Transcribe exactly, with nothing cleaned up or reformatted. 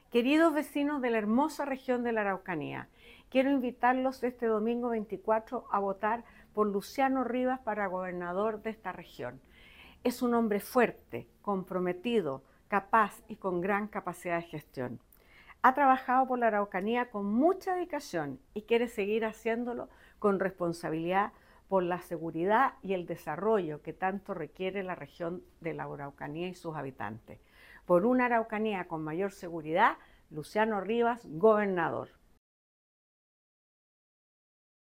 Queridos vecinos de la hermosa región de la Araucanía, quiero invitarlos este domingo veinticuatro a votar por Luciano Rivas para gobernador de esta región. Es un hombre fuerte, comprometido, capaz y con gran capacidad de gestión. Ha trabajado por la Araucanía con mucha dedicación y quiere seguir haciéndolo con responsabilidad por la seguridad y el desarrollo que tanto requiere la región de la Araucanía y sus habitantes. Por una Araucanía con mayor seguridad, Luciano Rivas, gobernador.